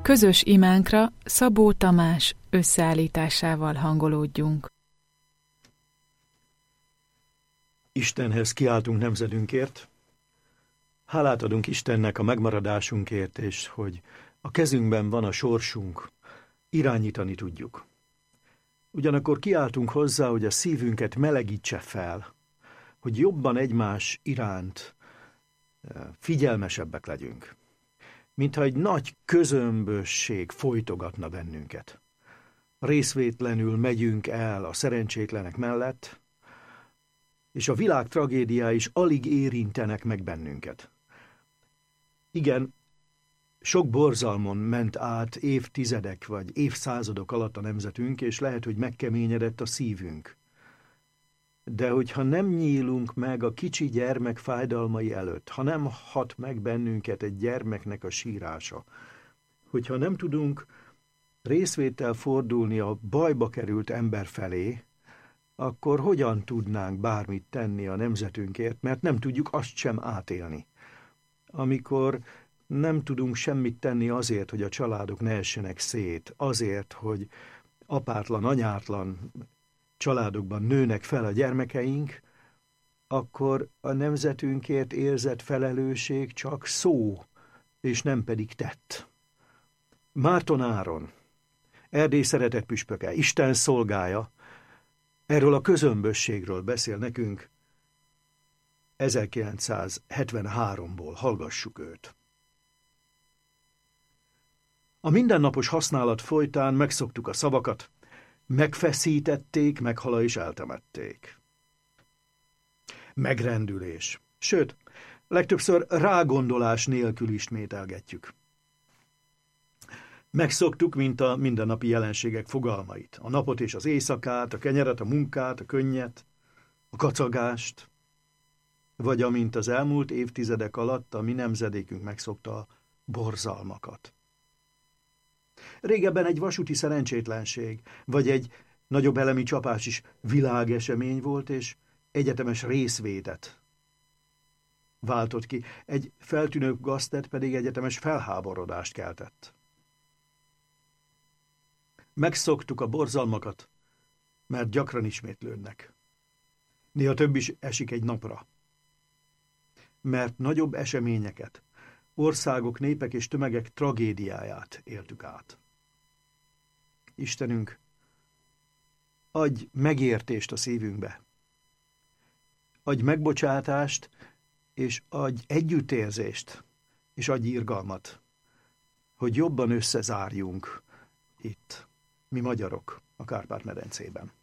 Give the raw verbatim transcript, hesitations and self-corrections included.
Közös imánkra Szabó Tamás összeállításával hangolódjunk. Istenhez kiáltunk nemzedünkért. Hálát adunk Istennek a megmaradásunkért, és hogy a kezünkben van a sorsunk, irányítani tudjuk. Ugyanakkor kiáltunk hozzá, hogy a szívünket melegítse fel, hogy jobban egymás iránt figyelmesebbek legyünk, mintha egy nagy közömbösség folytogatna bennünket. Részvétlenül megyünk el a szerencsétlenek mellett, és a világ tragédiái is alig érintenek meg bennünket. Igen, sok borzalmon ment át évtizedek vagy évszázadok alatt a nemzetünk, és lehet, hogy megkeményedett a szívünk. De hogyha nem nyílunk meg a kicsi gyermek fájdalmai előtt, ha nem hat meg bennünket egy gyermeknek a sírása, hogyha nem tudunk részvéttel fordulni a bajba került ember felé, akkor hogyan tudnánk bármit tenni a nemzetünkért, mert nem tudjuk azt sem átélni. Amikor nem tudunk semmit tenni azért, hogy a családok ne essenek szét, azért, hogy apátlan, anyátlan családokban nőnek fel a gyermekeink, akkor a nemzetünkért érzett felelősség csak szó, és nem pedig tett. Márton Áron, Erdély szeretett püspöke, Isten szolgája, erről a közömbösségről beszél nekünk ezerkilencszázhetvenháromból. Hallgassuk őt. A mindennapos használat folytán megszoktuk a szavakat, megfeszítették, meghala és eltemették. Megrendülés. Sőt, legtöbbször rágondolás nélkül ismételgetjük. Megszoktuk, mint a mindennapi jelenségek fogalmait. A napot és az éjszakát, a kenyeret, a munkát, a könnyet, a kacagást, vagy amint az elmúlt évtizedek alatt a mi nemzedékünk megszokta a borzalmakat. Régebben egy vasúti szerencsétlenség, vagy egy nagyobb elemi csapás is világesemény volt, és egyetemes részvétet váltott ki. Egy feltűnő gaztett pedig egyetemes felháborodást keltett. Megszoktuk a borzalmakat, mert gyakran ismétlődnek. Néha több is esik egy napra. Mert nagyobb eseményeket, országok, népek és tömegek tragédiáját éltük át. Istenünk, adj megértést a szívünkbe. Adj megbocsátást, és adj együttérzést, és adj irgalmat, hogy jobban összezárjunk itt, mi magyarok a Kárpát-medencében.